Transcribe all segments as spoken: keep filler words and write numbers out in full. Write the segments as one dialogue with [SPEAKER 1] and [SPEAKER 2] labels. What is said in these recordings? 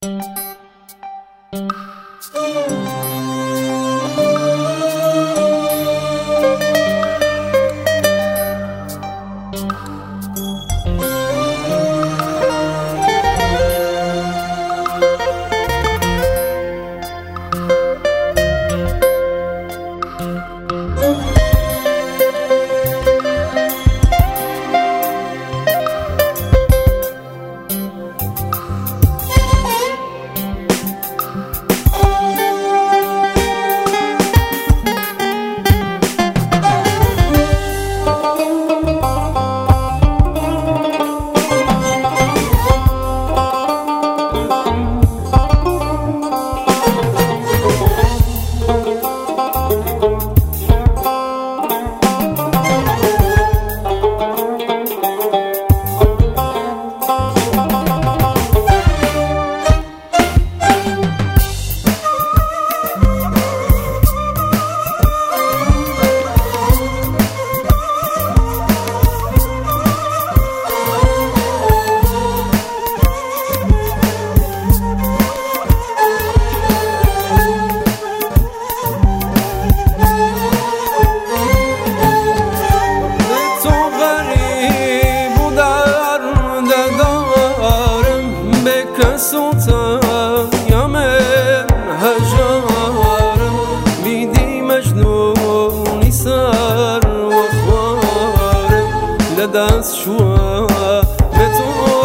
[SPEAKER 1] سلطان من هجارم بیدی مجنونی سر و خوارم لدست شوا به تو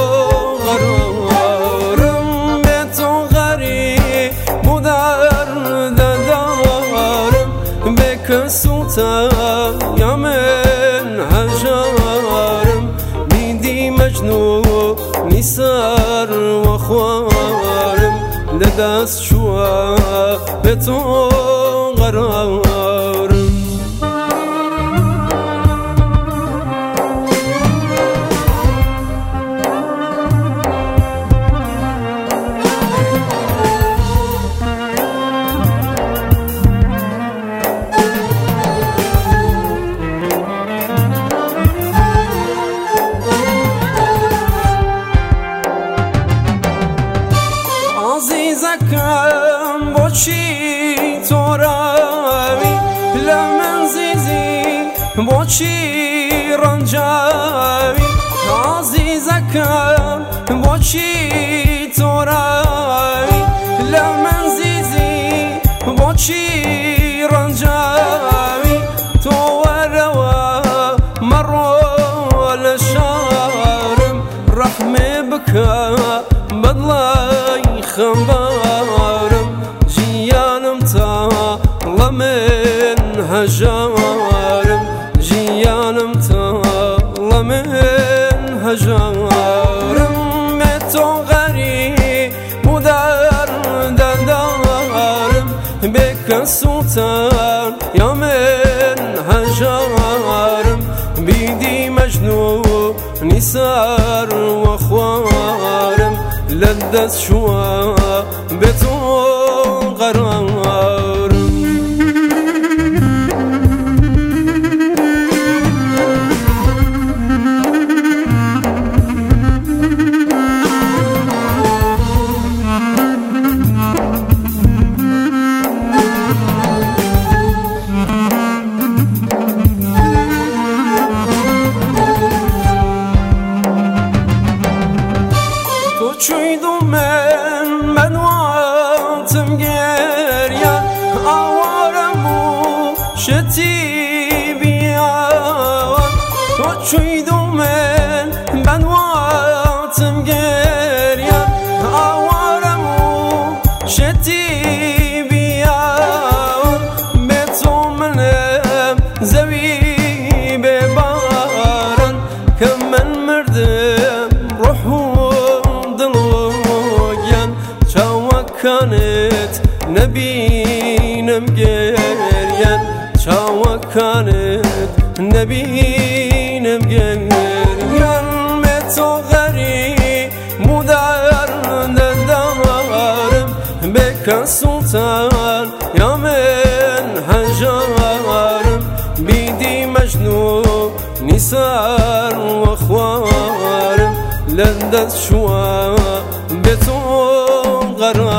[SPEAKER 1] قرارم به تو غریب و درد دارم به که سلطان من هجارم بیدی مجنونی سر و خوارم لدست شوا به تو قرارم عزیزکم با چی تو روی لمن زیزی با چی رنجاوی عزیزکم با چی تو روی لمن زیزی با چی رنجاوی تو وروا مرو لشارم رحمه بکا بدلای خبارم جیانم تا لمن هجارم جیانم تا لمن هجارم به تو غریب و درد دارم به که سلطان یا من هجارم بیدی مجنونی سر و خوارم لدست شوا به تو قرارم چویدم من من واتم گریا آوارم و شتی بیان تو چویدم من من واتم گریا آوارم و شتی بیان به تو منم زوی ببارن که من مردم روحو كانت نبينم جريان شاوة كانت نبينم جريان متو غريب مدار دارم بك سلطان يا من هجارم بيدي مجنون نسار وخوارم لندت شوا بتو قرار